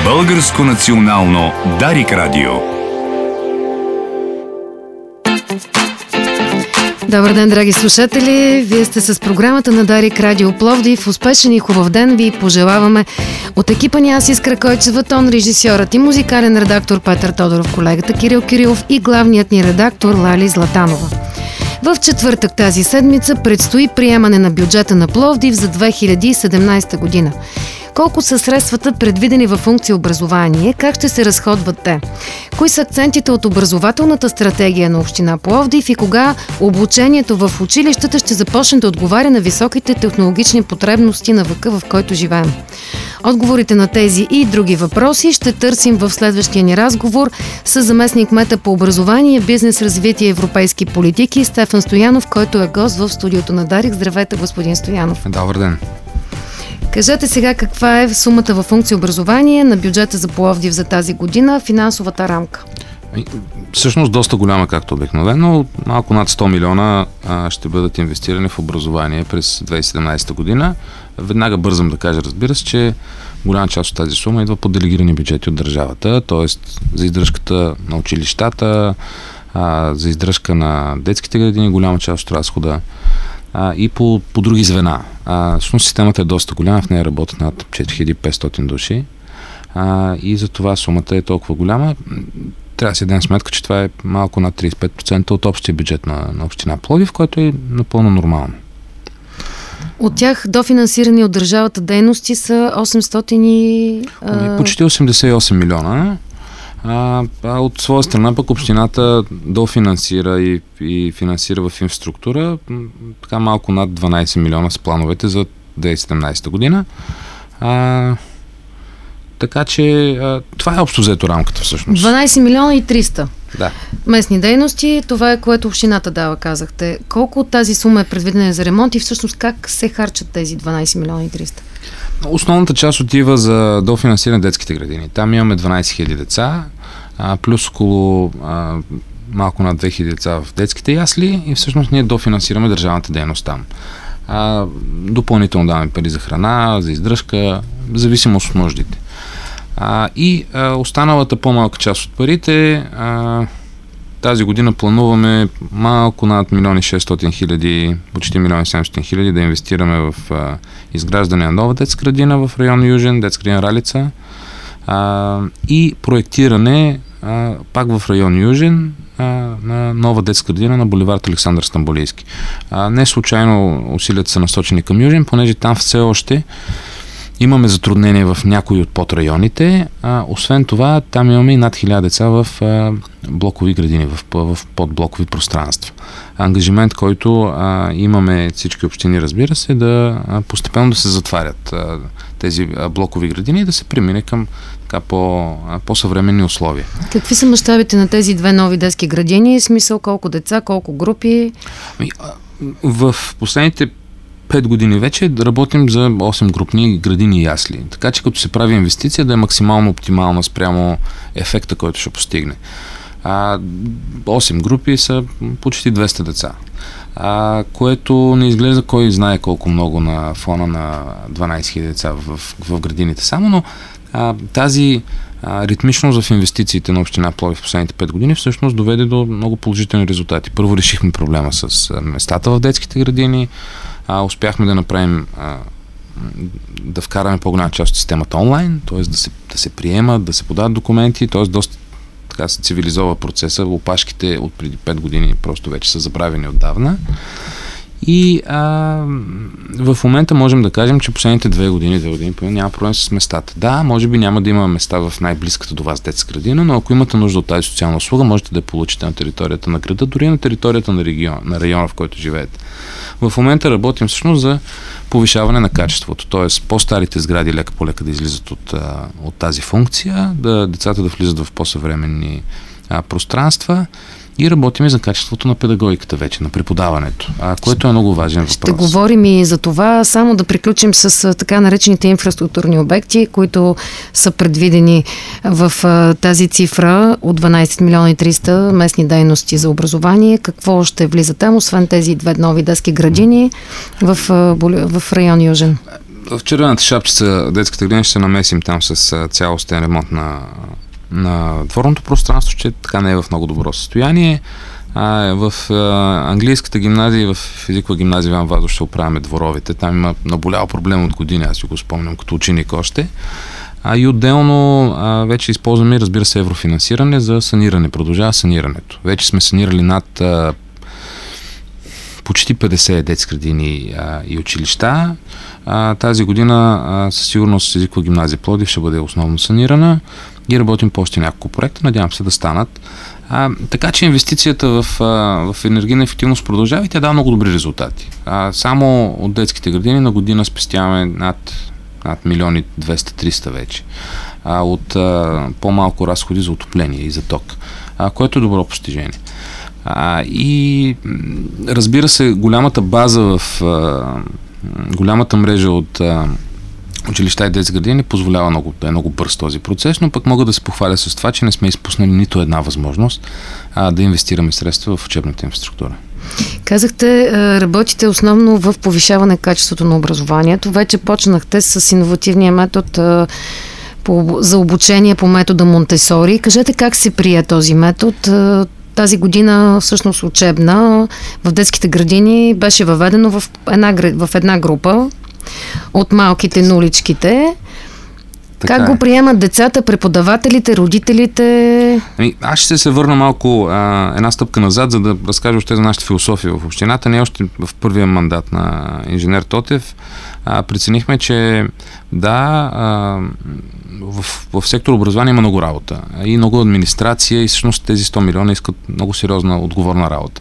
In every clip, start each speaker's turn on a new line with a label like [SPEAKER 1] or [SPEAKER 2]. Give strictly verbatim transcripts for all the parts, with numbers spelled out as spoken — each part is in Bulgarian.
[SPEAKER 1] Българско национално Дарик радио.
[SPEAKER 2] Добър ден, драги слушатели! Вие сте с програмата на Дарик радио Пловдив. Успешен и хубав ден ви пожелаваме от екипа ни аз, Искра Койчева, тон режисьорът и музикален редактор Петър Тодоров, колегата Кирил Кирилов и главният ни редактор Лали Златанова. В четвъртък тази седмица предстои приемане на бюджета на Пловдив за две хиляди и седемнадесета година. Колко са средствата предвидени във функция образование, как ще се разходват те? Кои са акцентите от образователната стратегия на община Пловдив и кога обучението в училищата ще започне да отговаря на високите технологични потребности на века, в който живеем? Отговорите на тези и други въпроси ще търсим в следващия ни разговор с заместник кмета по образование, бизнес, развитие и европейски политики Стефан Стоянов, който е гост в студиото на Дарик. Здравейте, господин Стоянов.
[SPEAKER 3] Добър ден.
[SPEAKER 2] Кажете сега каква е сумата във функция образование на бюджета за Пловдив за тази година, финансовата рамка?
[SPEAKER 3] Всъщност доста голяма, както обикновено. Малко над сто милиона а, ще бъдат инвестирани в образование през две хиляди и седемнадесета година. Веднага бързам да кажа, разбира се, че голяма част от тази сума идва по делегирани бюджети от държавата, т.е. за издръжката на училищата, а, за издръжка на детските градини, голяма част от разхода а, и по, по други звена. А, всъщност системата е доста голяма, в нея работят над четири хиляди и петстотин души а, и за това сумата е толкова голяма. Трябва да си дадем сметка, че това е малко над тридесет и пет процента от общия бюджет на, на община Пловдив, което е напълно нормално.
[SPEAKER 2] От тях дофинансирани от държавата дейности са осемстотин и...
[SPEAKER 3] А... Почти осемдесет и осем милиона. А, а от своя страна пък общината дофинансира и, и финансира в инфраструктура така малко над дванадесет милиона с плановете за две хиляди и седемнадесета година. А, така че а, това е общо взето рамката всъщност.
[SPEAKER 2] дванадесет милиона и триста.
[SPEAKER 3] Да.
[SPEAKER 2] Местни дейности, това е което общината дава, казахте. Колко от тази сума е предвидена за ремонт и всъщност как се харчат тези дванадесет милиона и триста?
[SPEAKER 3] Основната част отива за дофинансиране на детските градини. Там имаме дванадесет хиляди деца, а, плюс около а, малко над две хиляди деца в детските ясли и всъщност ние дофинансираме държавната дейност там. А, допълнително даваме пари за храна, за издръжка, в зависимост от нуждите. А, и а, останалата по-малка част от парите а, тази година плануваме малко над милион и шестстотин хиляди, почти милион и седемстотин хиляди да инвестираме в а, изграждане на нова детска градина в район Южен, детска градина Ралица а, и проектиране а, пак в район Южен а, на нова детска градина на булевард Александър Стамболийски. А, не случайно усилията са насочени към Южен, понеже там все още имаме затруднения в някои от подрайоните. А, освен това, там имаме и над хиляда деца в а, блокови градини, в, в подблокови пространства. Ангажимент, който а, имаме всички общини, разбира се, да а, постепенно да се затварят а, тези а, блокови градини и да се премине към така, по, а, по-съвременни условия.
[SPEAKER 2] Какви са мащабите на тези две нови детски градини? Смисъл колко деца, колко групи?
[SPEAKER 3] Ами, а, в последните пет години вече работим за осем групни градини и ясли. Така че като се прави инвестиция да е максимално оптимална спрямо ефекта, който ще постигне. А, осем групи са почти двеста деца. А, което не изглежда кой знае колко много на фона на дванадесет хиляди деца в, в градините само, но а, тази а, ритмичност в инвестициите на община Пловдив в последните пет години всъщност доведе до много положителни резултати. Първо решихме проблема с местата в детските градини, А, успяхме да направим, а, да вкараме по-голяма част от системата онлайн, т.е. да се, да се приемат, да се подават документи, т.е. доста така се цивилизова процеса. Опашките от преди пет години просто вече са забравени отдавна. И а, в момента можем да кажем, че последните две години, две години няма проблем с местата. Да, може би няма да има места в най-близката до вас детска градина, но ако имате нужда от тази социална услуга, можете да я получите на територията на града, дори на територията на, регион, на района, в който живеете. В момента работим всъщност за повишаване на качеството, т.е. по-старите сгради лека по лека да излизат от, от тази функция, да децата да влизат в по-съвременни а, пространства и работим за качеството на педагогиката вече, на преподаването, а, което е много важен въпрос.
[SPEAKER 2] Ще говорим и за това, само да приключим с така наречените инфраструктурни обекти, които са предвидени в а, тази цифра от дванадесет милиона и триста местни дейности за образование. Какво ще влиза там, освен тези две нови детски градини в, а, в район Южен?
[SPEAKER 3] в червената шапчица детската градина ще се намесим там с цялостен ремонт на, на дворното пространство, че така не е в много добро състояние. А, в а, английската гимназия и в физикова гимназия Иван Вазов ще оправяме дворовите. Там има наболял проблем от години, аз си го спомням като ученик още. А и отделно а, вече използваме, разбира се, еврофинансиране за саниране. Продължава санирането. Вече сме санирали над а, почти петдесет детски градини а, и училища. А, тази година а, със сигурност езикова гимназия Пловдив ще бъде основно санирана и работим по още няколко проекта. Надявам се да станат. А, така че инвестицията в, а, в енергийна ефективност продължава и тя дава много добри резултати. А, само от детските градини на година спестяваме над, над милиони двеста-триста вече. А, от а, по-малко разходи за отопление и за ток, а, което е добро постижение. А, и разбира се, голямата база в а, голямата мрежа от а, училища и детски градини позволява много, да е много бърз този процес, но пък мога да се похваля с това, че не сме изпуснали нито една възможност а, да инвестираме средства в учебната инфраструктура.
[SPEAKER 2] Казахте, работите основно в повишаване качеството на образованието. Вече почнахте с иновативния метод по, за обучение по метода Монтесори. Кажете как се прие този метод? Тази година, всъщност учебна, в детските градини беше въведено в една, в една група от малките нуличките. Така как е. Го приемат децата, преподавателите, родителите?
[SPEAKER 3] Ами, аз ще се върна малко а, една стъпка назад, за да разкажа още за нашата философия в общината. Ние още в първия мандат на инженер Тотев а, преценихме, че да, а, в, в сектор образование има много работа и много администрация и всъщност тези сто милиона искат много сериозна, отговорна работа.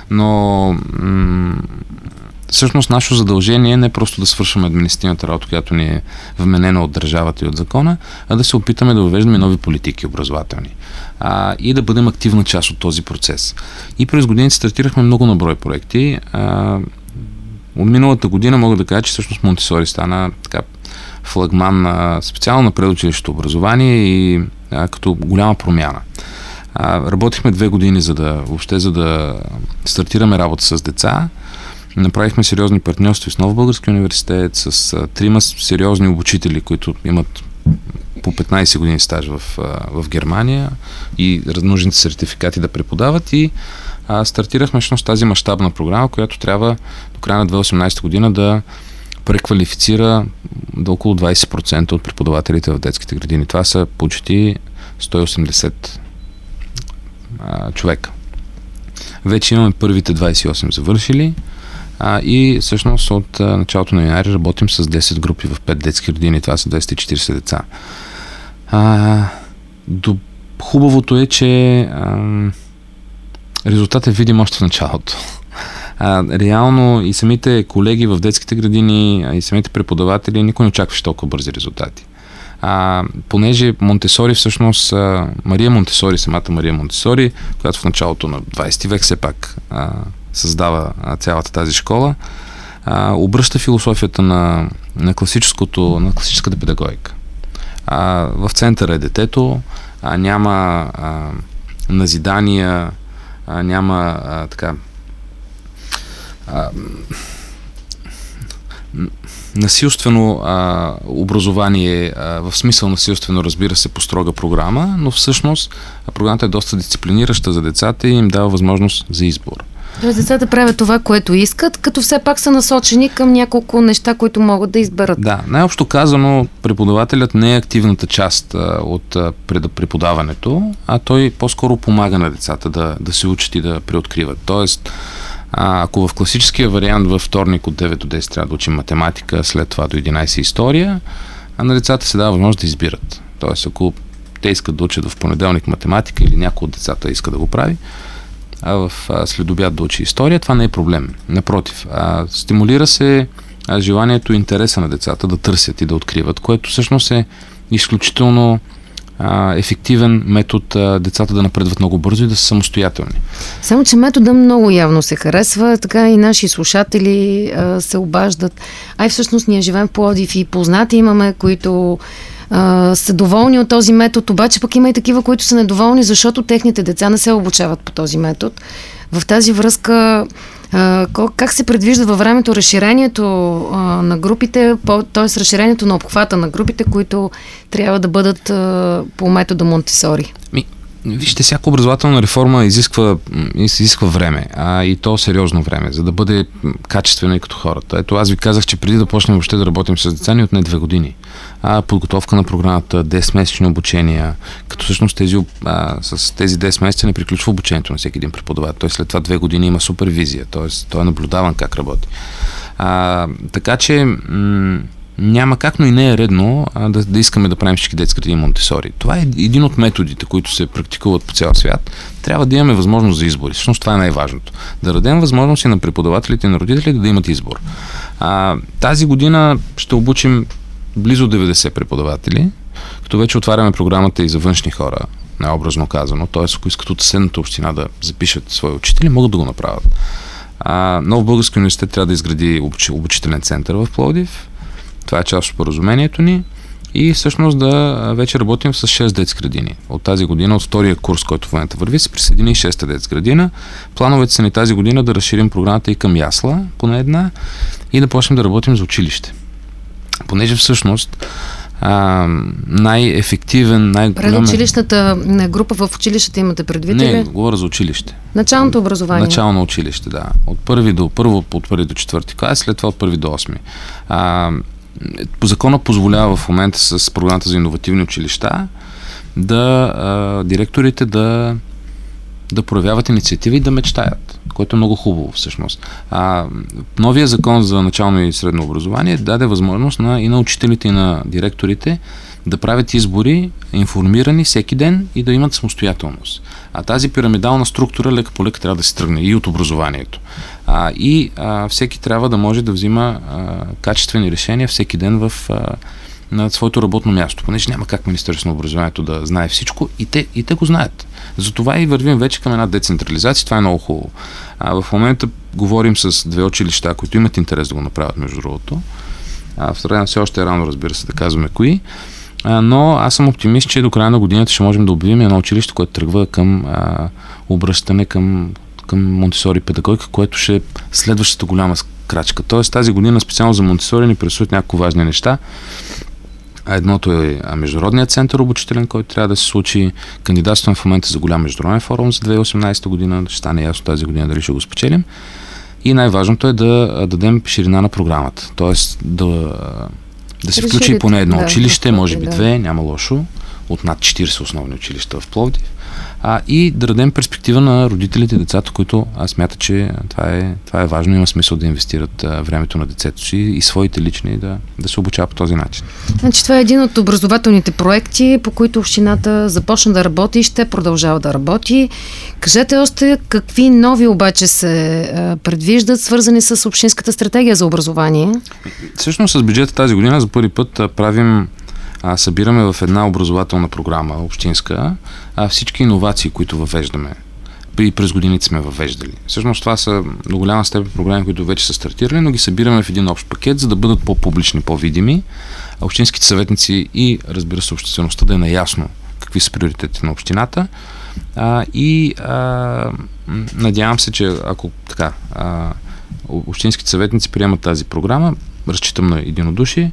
[SPEAKER 3] Но м- всъщност нашето задължение е не просто да свършваме административната работа, която ни е вменена от държавата и от закона, а да се опитаме да въвеждаме нови политики образователни а, и да бъдем активна част от този процес. И през годините стартирахме много на брой проекти. А, от миналата година мога да кажа, че всъщност Монтесори стана така флагман на, специално на предучилището образование и а, като голяма промяна. А, работихме две години за да, въобще за да стартираме работа с деца. Направихме сериозни партньорства с Нов български университет, с а, трима сериозни обучители, които имат по петнайсет години стаж в, а, в Германия и нужните сертификати да преподават и а, стартирахме всъщност тази мащабна програма, която трябва до края на две хиляди и осемнайсета година да преквалифицира до около двайсет процента от преподавателите в детските градини. Това са почти сто и осемдесет а, човека. Вече имаме първите двайсет и осем завършили. А, и всъщност от а, началото на януари работим с десет групи в пет детски градини. Това са двеста и четирийсет деца. А, до, хубавото е, че а, резултатът е видим още в началото. А, реално и самите колеги в детските градини, а и самите преподаватели, никой не очакваше толкова бързи резултати. А, понеже Монтесори всъщност, а, Мария Монтесори, самата Мария Монтесори, която в началото на двайсети век все пак а, създава а, цялата тази школа, а, обръща философията на, на, класическото, на класическата педагогика. А, в центъра е детето, а, няма а, назидания, а, няма а, така а, насилствено а, образование, а, в смисъл насилствено, разбира се, по строга програма, но всъщност програмата е доста дисциплинираща за децата и им дава възможност за избор.
[SPEAKER 2] Тоест децата правят това, което искат, като все пак са насочени към няколко неща, които могат да изберат.
[SPEAKER 3] Да, най-общо казано, преподавателят не е активната част а, от а, преподаването, а той по-скоро помага на децата да, да се учат и да преоткриват. Тоест, а, ако в класическия вариант във вторник от девет до десет трябва да учим математика, след това до единайсет история, а на децата се дава възможност да избират. Тоест, ако те искат да учат в понеделник математика или някой от децата иска да го прави, а в а, следобед да учи история, това не е проблем. Напротив, а, стимулира се а, желанието и интереса на децата да търсят и да откриват, което всъщност е изключително а, ефективен метод а, децата да напредват много бързо и да са самостоятелни.
[SPEAKER 2] Само, че метода много явно се харесва, така и наши слушатели а, се обаждат. Ай, всъщност ние живеем в Пловдив и познати имаме, които Uh, са доволни от този метод, обаче пък има и такива, които са недоволни, защото техните деца не се обучават по този метод. В тази връзка А, как се предвижда във времето разширението а, на групите, т.е. разширението на обхвата на групите, които трябва да бъдат а, по метода Монтесори?
[SPEAKER 3] Ми, вижте, всяка образователна реформа изисква, изисква време, а и то сериозно време, за да бъде качествена и като хората. Ето, аз ви казах, че преди да почнем въобще да работим с деца, ни отне две години. А, подготовка на програмата, десетмесечни обучения, като всъщност тези, а, с тези десет месеца не приключва обучението на всеки един преподавател. Той след това две години има супервизия, т.е. той е наблюдаван как работи. А, така че м- няма как, но и не е редно а, да, да искаме да правим всички детски градини Монтесори. Това е един от методите, които се практикуват по цял свят. Трябва да имаме възможност за избори. Всъщност това е най-важното. Да дадем възможност и на преподавателите и на родителите да имат избор. А, тази година ще обучим близо деветдесет преподаватели, като вече отваряме програмата и за външни хора, най-образно казано. Т.е. ако искат от съседната община да запишат свои учители, могат да го направят. А, Нов български университет трябва да изгради обуч... обучителен център в Пловдив. Това е част от споразумението ни и всъщност да вече работим с шест детски градини. От тази година, от втория курс, който в момента върви, се присъедини и шеста детска градина. Плановете са ни тази година да разширим програмата и към ясла, поне една, и да почнем да работим за училище. Понеже всъщност а, най-ефективен, най-голям...
[SPEAKER 2] Предучилищната група в училищата имате предвид?
[SPEAKER 3] Не, говоря за училище.
[SPEAKER 2] Началното образование?
[SPEAKER 3] Начално училище, да. От първи до първо, от първи до четвърти клас, след това от първи до осми. А, по закона позволява в момента с програмата за иновативни училища да а, директорите да, да проявяват инициативи и да мечтаят, което е много хубаво всъщност. А, новия закон за начално и средно образование даде възможност на, и на учителите, и на директорите да правят избори, информирани всеки ден и да имат самостоятелност. А тази пирамидална структура лека по лека трябва да се тръгне и от образованието. А, и а, всеки трябва да може да взима а, качествени решения всеки ден в, а, на своето работно място, понеже няма как Министерството на образованието да знае всичко и те, и те го знаят. Затова и вървим вече към една децентрализация, това е много хубаво. А, в момента говорим с две училища, които имат интерес да го направят, между другото. А, в страна все още е рано, разбира се, да казваме кои. А, но аз съм оптимист, че до края на годината ще можем да обявим едно училище, което тръгва към а, обръщане към, към Монтесори педагогика, което ще е следващата голяма крачка. Тоест тази година специално за Монтесори ни предстоят няколко важни неща. Едното е Международният център обучителен, който трябва да се случи. Кандидатстваме в момента за голям международен форум за две хиляди и осемнадесета година. Ще стане ясно тази година дали ще го спечелим. И най-важното е да дадем ширина на програмата. Тоест да, да се включи поне едно да, училище, да, може би да. две, няма лошо, от над четиридесет основни училища в Пловдив. А, и да дадем перспектива на родителите и децата, които аз смятам, че това е, това е важно, има смисъл да инвестират а, времето на децето си и своите лични да, да се обучава по този начин.
[SPEAKER 2] Значи това е един от образователните проекти, по които общината започна да работи и ще продължава да работи. Кажете още какви нови обаче се а, предвиждат, свързани с общинската стратегия за образование?
[SPEAKER 3] Всъщност с бюджета тази година за първи път а, правим А, събираме в една образователна програма, общинска, а, всички иновации, които въвеждаме. И през годините сме въвеждали. Всъщност това са до голяма степен програми, които вече са стартирали, но ги събираме в един общ пакет, за да бъдат по-публични, по-видими. А общинските съветници и, разбира се, обществеността да е наясно какви са приоритетите на общината. А, и а, надявам се, че ако така а, общинските съветници приемат тази програма, разчитам на единодушие,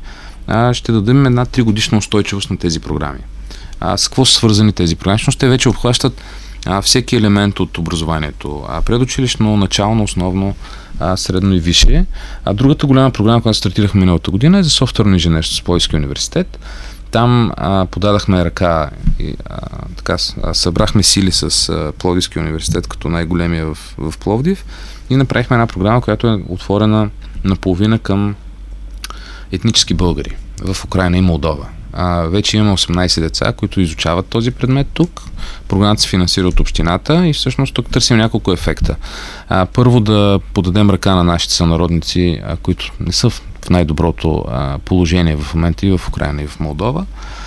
[SPEAKER 3] ще дадем една тригодишна устойчивост на тези програми. А, с какво са свързани тези програми? Защото те вече обхващат а, всеки елемент от образованието. А, предучилищно, начално, основно, а, средно и висше. А другата голяма програма, която стартирахме миналата година, е за софтуерно инженерство с Пловдивския университет. Там а, подадахме ръка и а, така, а, събрахме сили с а, Пловдивския университет като най-големия в, в Пловдив и направихме една програма, която е отворена наполовина към етнически българи в Украйна и Молдова. А, вече имаме осемнадесет деца, които изучават този предмет тук. Програмата се финансира от общината и всъщност тук търсим няколко ефекта. А, първо да подадем ръка на нашите сънародници, а, които не са в, в най-доброто а, положение в момента и в Украйна и в Молдова,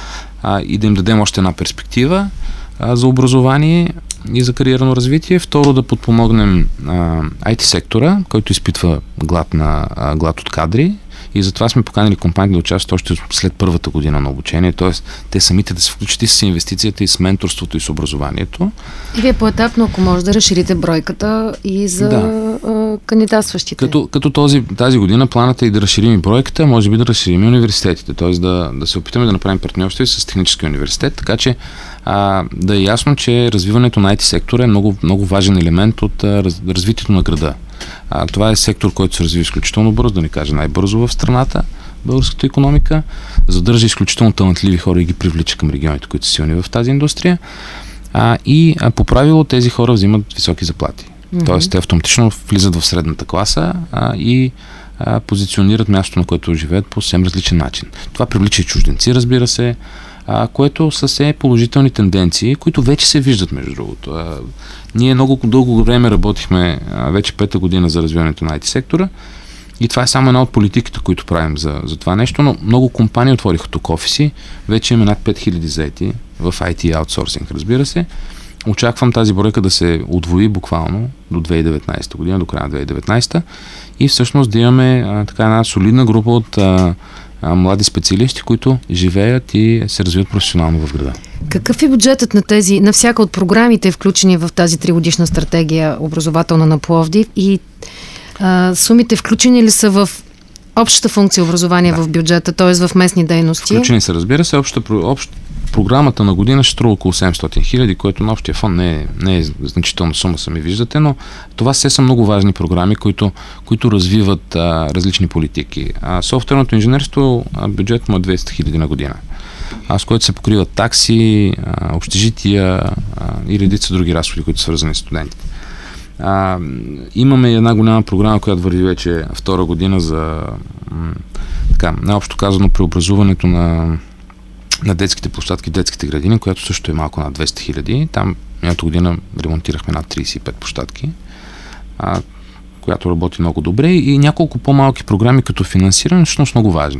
[SPEAKER 3] а, и да им дадем още една перспектива а, за образование и за кариерно развитие. Второ, да подпомогнем а, ай ти сектора, който изпитва глад, на, а, глад от кадри. И затова сме поканили компании да участват още след първата година на обучение, т.е. те самите да се включат и с инвестицията, и с менторството, и с образованието.
[SPEAKER 2] И вие поетапно, ако може да разширите бройката и за да. а, кандидатстващите.
[SPEAKER 3] Като, като този, тази година планът е и да разширим и бройката, може би да разширим и университетите, т.е. да, да се опитаме да направим партньорство с технически университет, така че а, да е ясно, че развиването на ай ти сектора е много, много важен елемент от а, раз, развитието на града. А, това е сектор, който се развива изключително бързо, да не кажа най-бързо в страната, българската икономика, задържа изключително талантливи хора и ги привлича към регионите, които са силни в тази индустрия. А, и а, по правило тези хора взимат високи заплати. Mm-hmm. Тоест те автоматично влизат в средната класа а, и а, позиционират мястото, на което живеят по съвсем различен начин. Това привлича и чужденци, разбира се, а, което са все положителни тенденции, които вече се виждат, между другото. А, ние много дълго време работихме, а, вече пета година за развиването на ай ти сектора, и това е само една от политиките, които правим за, за това нещо, но много компании отвориха тук офиси, вече имаме над пет хиляди заети в ай ти аутсорсинг, разбира се. Очаквам тази бройка да се удвои буквално до две хиляди и деветнадесета година, до края на две хиляди и деветнадесета, и всъщност да имаме а, така една солидна група от а, а, млади специалисти, които живеят и се развиват професионално в града.
[SPEAKER 2] Какъв е бюджетът на тези, на всяка от програмите, включени в тази тригодишна стратегия образователна на Пловдив, и а, сумите включени ли са в общата функция образование да. в бюджета, т.е. в местни дейности?
[SPEAKER 3] Включени са, разбира се, общата, общ, програмата на година ще струва около седемстотин хиляди, което на общия фонд не е, не е значителна сума, сами виждате, но това все са много важни програми, които, които развиват а, различни политики. А, софтуерното инженерство, а, бюджет му е двеста хиляди на година, а, с което се покриват такси, а, общежития а, и редица други разходи, които са свързани с студентите. А, имаме една голяма програма, която върви вече втора година за м, така, най-общо казано преобразуването на на детските площадки, детските градини, която също е малко над двеста хиляди. Там миналата година ремонтирахме над трийсет и пет площадки, а, която работи много добре, и няколко по-малки програми като финансиране, всъщност много важни.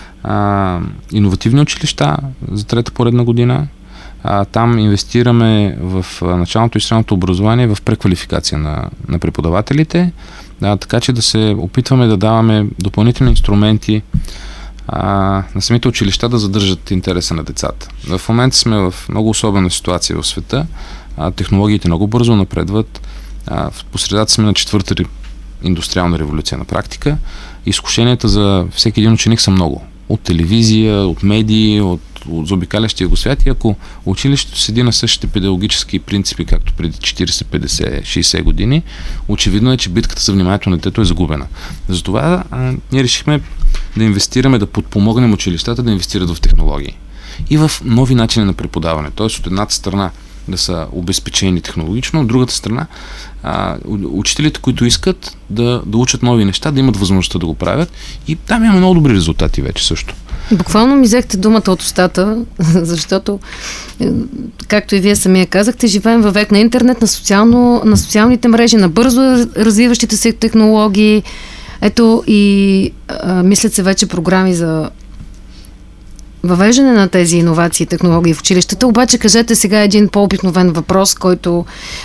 [SPEAKER 3] А, иновативни училища за трета поредна година. А, там инвестираме в началното и средното образование, в преквалификация на, на преподавателите, а, така че да се опитваме да даваме допълнителни инструменти а, на самите училища да задържат интереса на децата. В момента сме в много особена ситуация в света. А, технологиите много бързо напредват. А, в посредата сме на четвърта индустриална революция на практика. Изкушенията за всеки един ученик са много. От телевизия, от медии, от, от заобикалящия го свят, и ако училището седи на същите педагогически принципи, както преди четирийсет, петдесет, шейсет години, очевидно е, че битката за вниманието на детето е загубена. Затова а, ние решихме да инвестираме, да подпомогнем училищата да инвестират в технологии и в нови начини на преподаване. Тоест от едната страна да са обезпечени технологично, от другата страна а, учителите, които искат да, да учат нови неща, да имат възможността да го правят, и там имаме много добри резултати вече също.
[SPEAKER 2] Буквално ми взехте думата от устата, защото, както и вие самия казахте, живеем във век на интернет, на, социално, на социалните мрежи, на бързо развиващите се технологии. Ето и а, мислят се вече програми за въвеждане на тези иновации и технологии в училищата. Обаче кажете сега един по-обикновен въпрос, който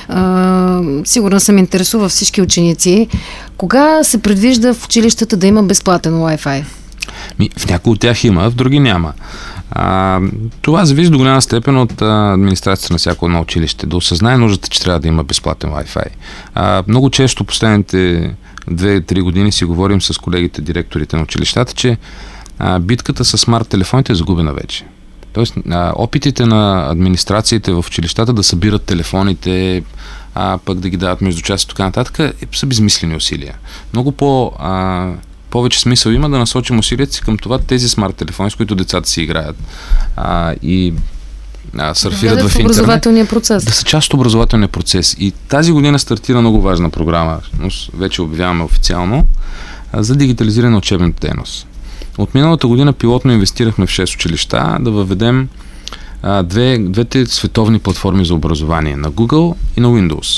[SPEAKER 2] а, сигурно съм интересува всички ученици. Кога се предвижда в училищата да има безплатен Wi-Fi?
[SPEAKER 3] Ми, в някои от тях има, в други няма. А, това зависи до голяма степен от а, администрацията на всяко едно училище, да осъзнае нуждата, че трябва да има безплатен Wi-Fi. А, много често последните две-три години си говорим с колегите, директорите на училищата, че а, битката с смарт телефоните е загубена вече. Тоест, а, опитите на администрациите в училищата да събират телефоните, а, пък да ги дават между части и така нататък, е, са безмислени усилия. Много по... А, повече смисъл има да насочим усилията си към това тези смарт телефони, с които децата си играят а, и а, сърфират да в интернет,
[SPEAKER 2] образователния процес.
[SPEAKER 3] Да са част от образователния процес. И тази година стартира много важна програма, вече обявяваме официално, а, за дигитализиране на учебната дейност. От миналата година пилотно инвестирахме в шест училища да въведем а, две, двете световни платформи за образование, на Google и на Windows.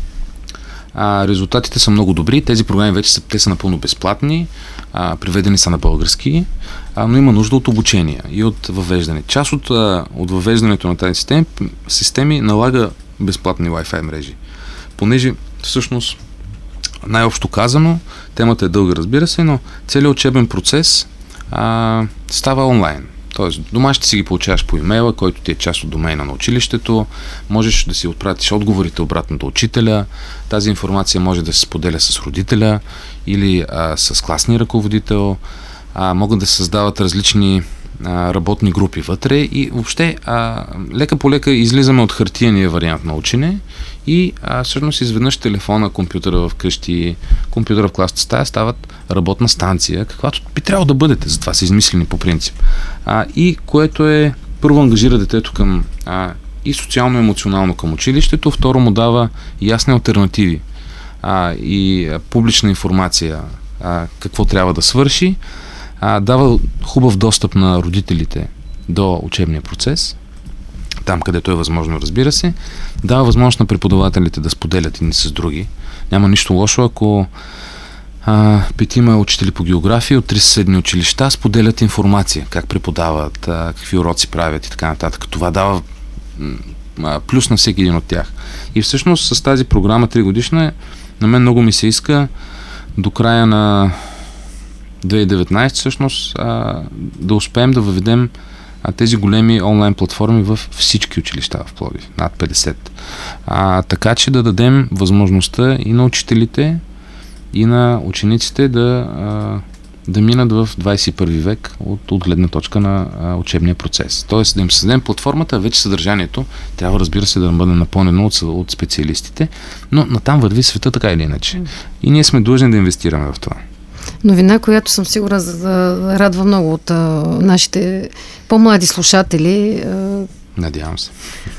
[SPEAKER 3] А, резултатите са много добри. Тези програми вече са, те са напълно безплатни, а, приведени са на български, а, но има нужда от обучение и от въвеждане. Част от, а, от въвеждането на тази системи, системи налага безплатни Wi-Fi мрежи. Понеже всъщност най-общо казано, темата е дълга, разбира се, но целият учебен процес а, става онлайн. Тоест, домашните си ги получаваш по имейла, който ти е част от домейна на училището, можеш да си отпратиш отговорите обратно до учителя, тази информация може да се споделя с родителя или а, с класния ръководител, а, могат да се създават различни а, работни групи вътре и въобще а, лека по лека излизаме от хартияния вариант на учене и а, всъщност изведнъж телефона, компютъра в къщи, компютъра в класната стая стават работна станция, каквато би трябвало да бъдете, затова са измислени по принцип. А, и което е, първо ангажира детето към а, и социално-емоционално към училището, второ му дава ясни алтернативи а, и а, публична информация а, какво трябва да свърши, а, дава хубав достъп на родителите до учебния процес, там където е възможно, разбира се, дава възможност на преподавателите да споделят едни с други. Няма нищо лошо, ако а, петима учители по география от три съседни училища споделят информация, как преподават, а, какви уроци правят и така нататък. Това дава а, плюс на всеки един от тях. И всъщност с тази програма три годишна, на мен много ми се иска до края на две хиляди и деветнадесета всъщност а, да успеем да въведем а, тези големи онлайн платформи в всички училища в Пловдив, над петдесет. А, така че да дадем възможността и на учителите, и на учениците да, а, да минат в двадесет и първи век от, от гледна точка на а, учебния процес. Тоест да им създадем платформата, а вече съдържанието трябва, разбира се, да бъде напълнено от, от специалистите, но натам върви света така или иначе. И ние сме длъжни да инвестираме в това.
[SPEAKER 2] Новина, която съм сигурна да радва много от а, нашите по-млади слушатели. А...
[SPEAKER 3] Надявам се.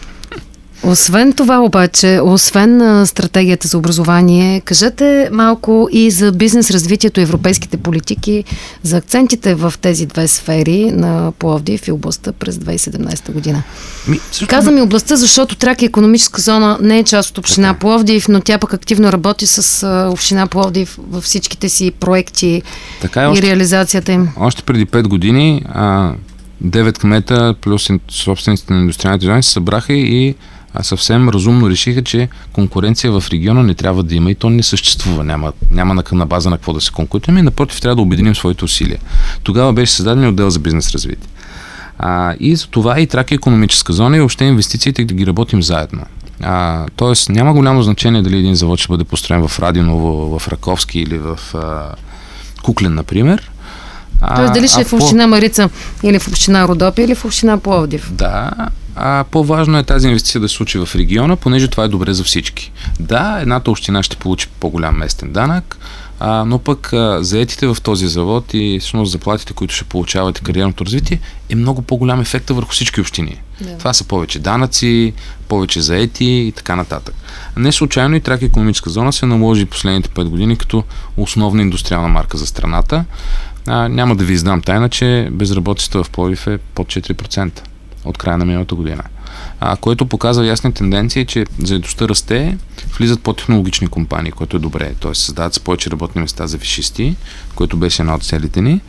[SPEAKER 2] Освен това обаче, освен а, стратегията за образование, кажете малко и за бизнес развитието, европейските политики, за акцентите в тези две сфери на Пловдив и областта през две хиляди и седемнадесета година. Ми, също... Казвам и областта, защото Тракия икономическа зона не е част от община така. Пловдив, но тя пък активно работи с а, община Пловдив във всичките си проекти така е, и още, реализацията им.
[SPEAKER 3] Още преди пет години а, девет кмета плюс собствениците на индустриалните зони се събраха и а съвсем разумно решиха, че конкуренция в региона не трябва да има и то не съществува. Няма, няма на, на база на какво да се конкурираме и напротив трябва да обединим своите усилия. Тогава беше създаден отдел за бизнес развитие. А, и за това и Тракия икономическа зона и въобще инвестициите да ги работим заедно. А, тоест няма голямо значение дали един завод ще бъде построен в Радиново, в Раковски или в а, Куклен, например.
[SPEAKER 2] Тоест дали ще е в община Марица или в община Родопи или в община Пловдив?
[SPEAKER 3] Да, а по-важно е тази инвестиция да се случи в региона, понеже това е добре за всички. Да, едната община ще получи по-голям местен данък, а, но пък а, заетите в този завод и всъщност заплатите, които ще получават и кариерното развитие, е много по-голям ефект върху всички общини. Да. Това са повече данъци, повече заети и така нататък. Не случайно и Тракия икономическа зона се наложи последните пет години като основна индустриална марка за страната. А, няма да ви издам тайна, че безработицата в Пловдив е под четири процента от края на миналата година. А, което показва ясни тенденции, че заедостта расте, влизат по-технологични компании, което е добре. Т.е. създават се повече работни места за висшисти, което беше една от целите ни.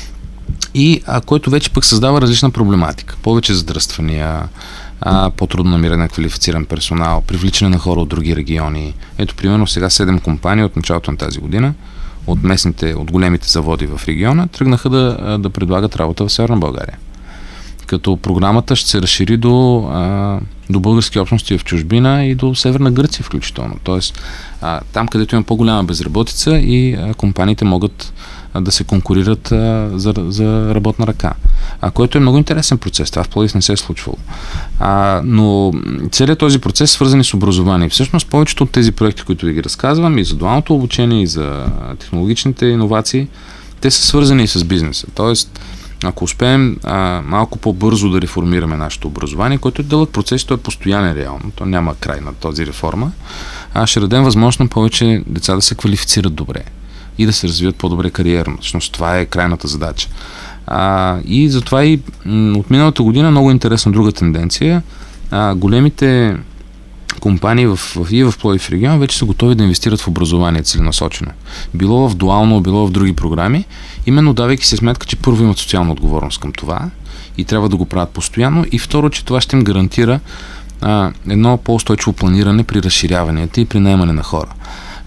[SPEAKER 3] И а, което вече пък създава различна проблематика. Повече задръствания, а, по-трудно намиране на квалифициран персонал, привличане на хора от други региони. Ето, примерно сега седем компании от началото на тази година от местните, от големите заводи в региона, тръгнаха да, да предлагат работа в Северна България. Като програмата ще се разшири до, а, до български общности в чужбина и до Северна Гърция включително. Тоест, а, там където има по-голяма безработица и а, компаниите могат а, да се конкурират а, за, за работна ръка. А, което е много интересен процес. Това в Пловдив не се е случвало. А, но целият този процес е свързан с образование. Всъщност повечето от тези проекти, които ви ги разказвам, и за дуалното обучение, и за технологичните иновации, те са свързани и с бизнеса. Тоест, ако успеем а, малко по-бързо да реформираме нашето образование, което е дълъг процес, то е постоянен реално, то няма край на този реформа, а ще дадем възможност на повече деца да се квалифицират добре и да се развиват по-добре кариерно. Всъщност това е крайната задача. А, и затова и м- от миналата година много интересна друга тенденция. А, големите компании в, в, и в Пловдив регион вече са готови да инвестират в образование целенасочено. Било в дуално, било в други програми, именно давайки се сметка, че първо имат социална отговорност към това и трябва да го правят постоянно, и второ, че това ще им гарантира а, едно по-устойчиво планиране при разширяванията и при наемане на хора.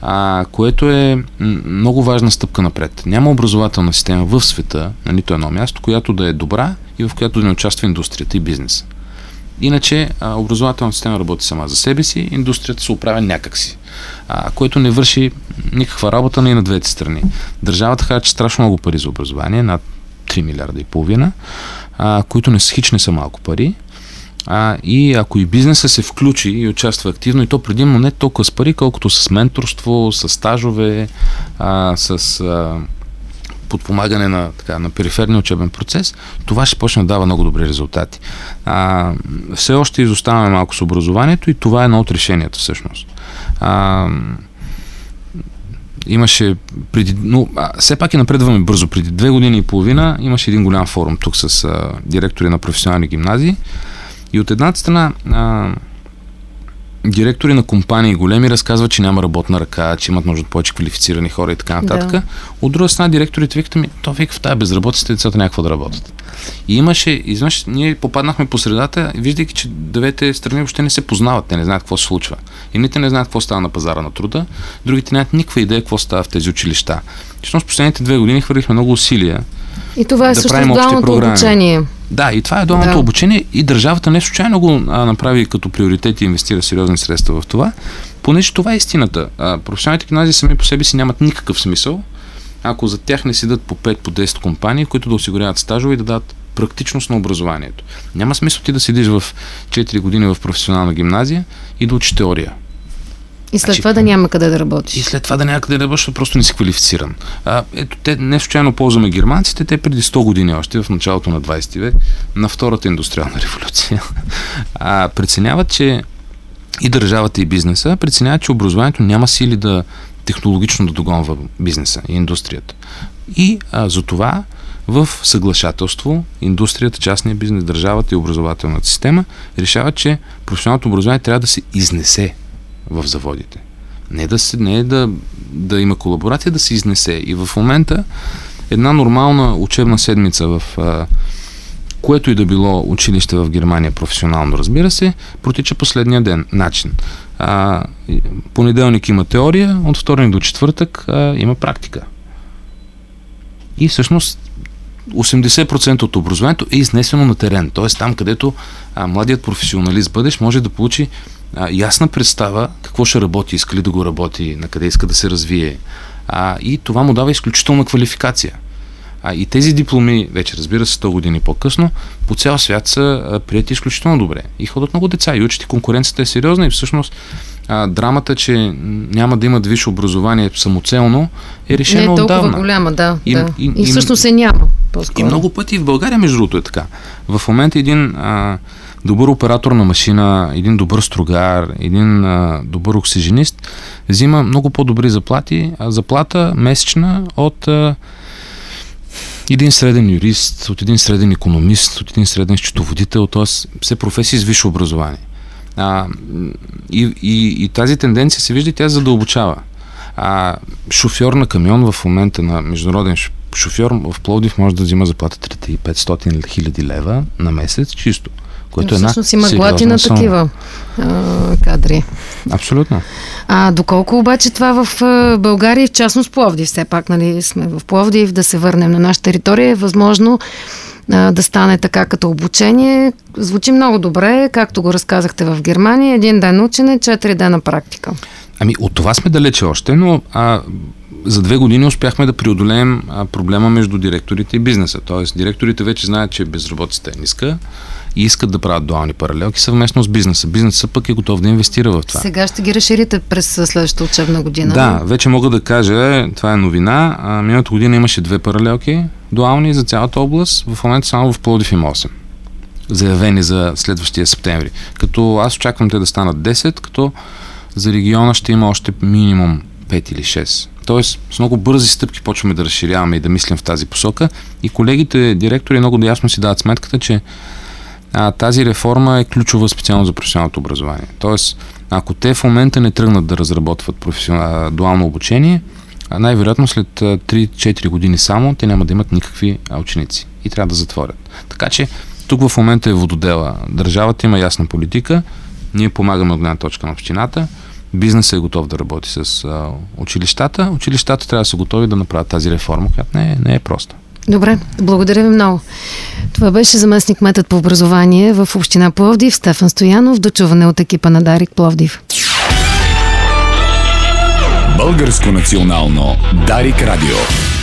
[SPEAKER 3] а, което е много важна стъпка напред. Няма образователна система в света, на нито едно място, която да е добра и в която да не участва индустрията и бизнес. Иначе а, образователната система работи сама за себе си, индустрията се оправя някакси, а, което не върши никаква работа и на двете страни. Държавата харчи страшно много пари за образование, над три милиарда и половина, а, които не са хич, не са малко пари. А, и ако и бизнеса се включи и участва активно, и то предимно не толкова с пари, колкото с менторство, с стажове, а, с а, подпомагане на, така, на периферния учебен процес, това ще почне да дава много добри резултати. А, все още изоставаме малко с образованието и това е едно от решенията всъщност. А, имаше преди, но а, все пак и напредваме бързо. Преди две години и половина имаше един голям форум тук с а, директори на професионални гимназии и от едната страна а, директори на компании големи разказват, че няма работна ръка, че имат нужда от повече квалифицирани хора и така нататък. Да. От друга страна директорите викат ми, то вика в тази безработица децата някакво да работят. И имаше, изведнъж ние попаднахме по средата, виждайки, че двете страни въобще не се познават, те не знаят какво се случва. Едните не знаят какво става на пазара на труда, другите нямат никаква идея какво става в тези училища. Всъщност последните две години хвърлихме много усилия.
[SPEAKER 2] И това е
[SPEAKER 3] да
[SPEAKER 2] също дуалното обучение.
[SPEAKER 3] Да, и това е дуалното
[SPEAKER 2] да.
[SPEAKER 3] обучение и държавата не случайно го а, направи като приоритет и инвестира сериозни средства в това, понеже това е истината. А, професионалните гимназии сами по себе си нямат никакъв смисъл, ако за тях не седат по пет по десет компании, които да осигуряват стажове и да дадат практичност на образованието. Няма смисъл ти да седиш в четири години в професионална гимназия и да учиш теория.
[SPEAKER 2] И след това да няма къде да работиш.
[SPEAKER 3] И след това да няма къде да работиш, просто не си квалифициран. А, ето, те не случайно ползваме германците, те преди сто години още, в началото на двадесети век, на втората индустриална революция, а, преценяват, че и държавата и бизнеса преценяват, че образованието няма сили да технологично да догонва бизнеса и индустрията. И а, за това в съглашателство индустрията, частния бизнес, държавата и образователната система решават, че професионалното образование трябва да се изнесе в заводите. Не да, се, не да, да има колаборация, да се изнесе. И в момента една нормална учебна седмица в а, което и да било училище в Германия професионално, разбира се, протича последния ден. Начин. А, понеделник има теория, от вторник до четвъртък а, има практика. И всъщност осемдесет процента от образованието е изнесено на терен. Т.е. там, където а, младият професионалист бъдещ може да получи а, ясна представа какво ще работи, иска ли да го работи, на къде иска да се развие. А, и това му дава изключителна квалификация. А, и тези дипломи, вече разбира се, сто години по-късно, по цял свят са а, приети изключително добре. И ходят много деца и учат, и конкуренцията е сериозна и всъщност а, драмата, че няма да имат висше образование самоцелно, е решено отдавна.
[SPEAKER 2] Не е толкова отдавна. голяма, да. И, да. И, и, и всъщност се няма. По-скоро.
[SPEAKER 3] И много пъти в България, между другото, е така. В момента един а, добър оператор на машина, един добър стругар, един а, добър оксиженист взима много по-добри заплати, а заплата месечна от а, един среден юрист, от един среден икономист, от един среден счетоводител, т.е. все професии с висше образование. А, и, и, и тази тенденция се вижда и тя задълбочава. А, шофьор на камион в момента на международен шофьор в Пловдив може да взима заплата три хиляди и петстотин хиляди лева на месец чисто. Което
[SPEAKER 2] но
[SPEAKER 3] е
[SPEAKER 2] всъщност има глад и на такива а, кадри.
[SPEAKER 3] Абсолютно.
[SPEAKER 2] А доколко обаче това в а, България, в частност Пловдив, все пак нали, сме в Пловдив, да се върнем на наша територия, е възможно а, да стане така като обучение. Звучи много добре, както го разказахте в Германия, един ден учене, четири дена практика.
[SPEAKER 3] Ами от това сме далече още, но а, за две години успяхме да преодолеем а, проблема между директорите и бизнеса. Тоест директорите вече знаят, че безработицата е ниска и искат да правят дуални паралелки съвместно с бизнеса. Бизнесът пък е готов да инвестира в това.
[SPEAKER 2] Сега ще ги разширите през следващата учебна година.
[SPEAKER 3] Да, вече мога да кажа, това е новина. А, миналата година имаше две паралелки дуални за цялата област. В момента само в Пловдив има осем. Заявени за следващия септември. Като аз очаквам те да станат десет, като за региона ще има още минимум пет или шест. Тоест, с много бързи стъпки почваме да разширяваме и да мислим в тази посока. И колегите директори много ясно си дават сметката, че а, тази реформа е ключова специално за професионалното образование. Тоест, ако те в момента не тръгнат да разработват професионал, дуално обучение, най-вероятно след три-четири години само те няма да имат никакви ученици и трябва да затворят. Така че, тук в момента е вододела. Държавата има ясна политика, ние помагаме от гледна точка на общината, бизнесът е готов да работи с а, училищата. Училищата трябва да са готови да направят тази реформа, която не е, не е проста.
[SPEAKER 2] Добре, благодаря ви много. Това беше заместник кметът по образование в община Пловдив Стефан Стоянов. До чуване от екипа на Дарик Пловдив.
[SPEAKER 1] Българско национално Дарик радио.